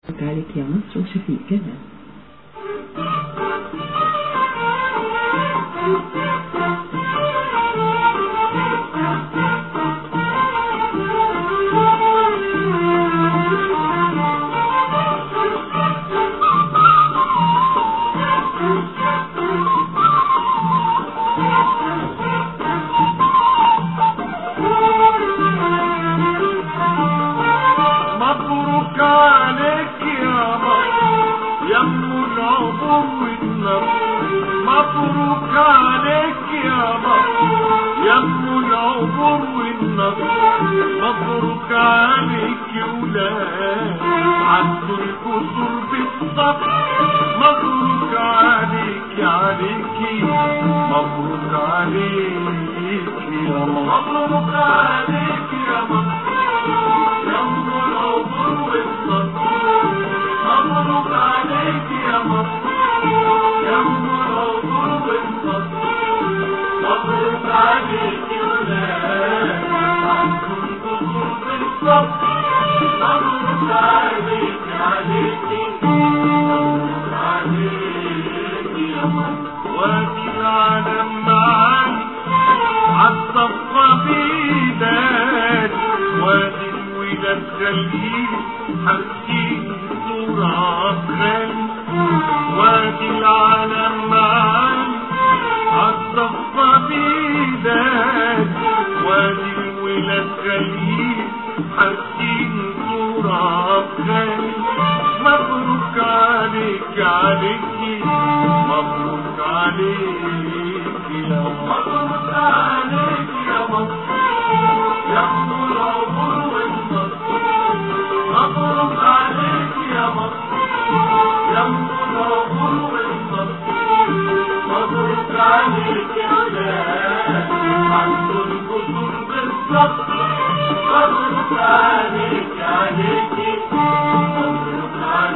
عليك يا مصر وشفيق جلال. مبروك عليك يا مصر يا ام العبور والنصر، مبروك عليك يا مصر يا ام العبور والنصر، مبروك عليك ولاد عدوا القصور بالصبر، مبروك عليك عليكي، مبروك عليك يا مصر، مبروك عليك يا مصر يا ام العبور والنصر، مبروك عليك يا مصر يا ام العبور والنصر، مبروك عليك ولاد عدوا القصور بالصبر، مبروك عليك عليكي، مبروك عليك يا مصر. وادي العالم معاك عالصفة بيدك، وادي الولاد خليك حاسين صورة خالي، وادي العالم معاك عالصفة بيدك، وادي الولاد خليك حاسين صورة خالي، مبروك عليك عليكي، مبروك عليك يا مصر، مبروك عليك يا مصر يا ام العبور والنصر، مبروك عليك يا مصر يا ام العبور والنصر، مبروك عليك يا ولاد عدوا القصور بالصبر، مبروك عليك عليكي، مبروك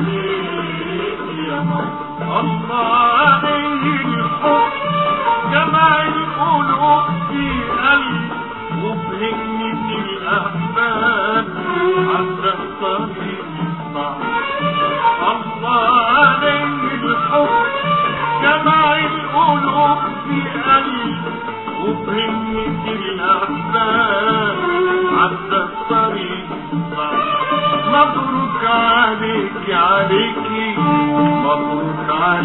عليك يا مصر. الله عليه الحب جمع القلوب في قلب وبهمة الأحباب عدى الطريق الصعب، الله عليه الحب جمع القلوب في قلب وبهمة الأحباب عدى الطريق الصعب، مبروك عليك عليكي، مبروك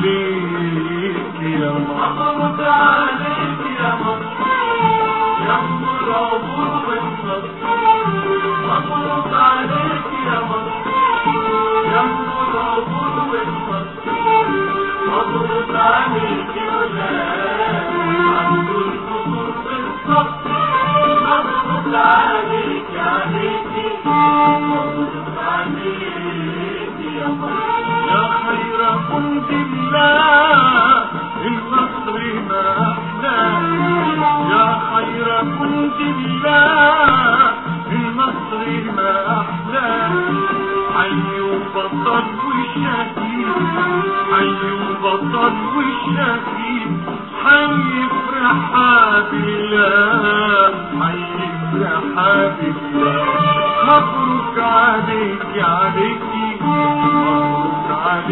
عليك يا مصر، مبروك عليك يا مصر يا ام العبور والنصر، مبروك عليك يا مصر يا ام العبور والنصر، مبروك عليك ولاد عدوا القصور بالصبر، مبروك عليك عليكي، مبروك عليك يا مصر. يا خير جند الله النصر ما احلاه، يا خير جند الله النصر ما احلاه، حي وبطل وشهيد، حي وبطل وشهيد، حي فرحة بالله، حي فرحة بالله، مبروك عليك عليكي، مبروك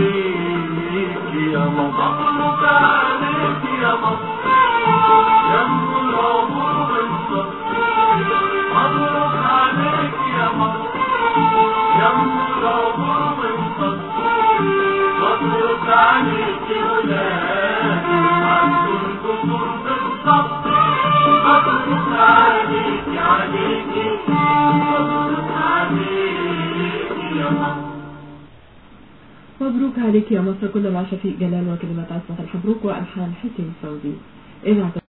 عليك يا مصر، مبروك عليك يا مصر يا ام العبور والنصر، مبروك عليك يا مصر يا ام العبور والنصر، مبروك عليك ولاد عدوا القصور بالصبر، مبروك عليك عليكي، مبروك عليك يا مصر. مبروك عليك يا مصر كل مع شفيق جلال وكلمات عصمت الحبروك وألحان حسين فوزي.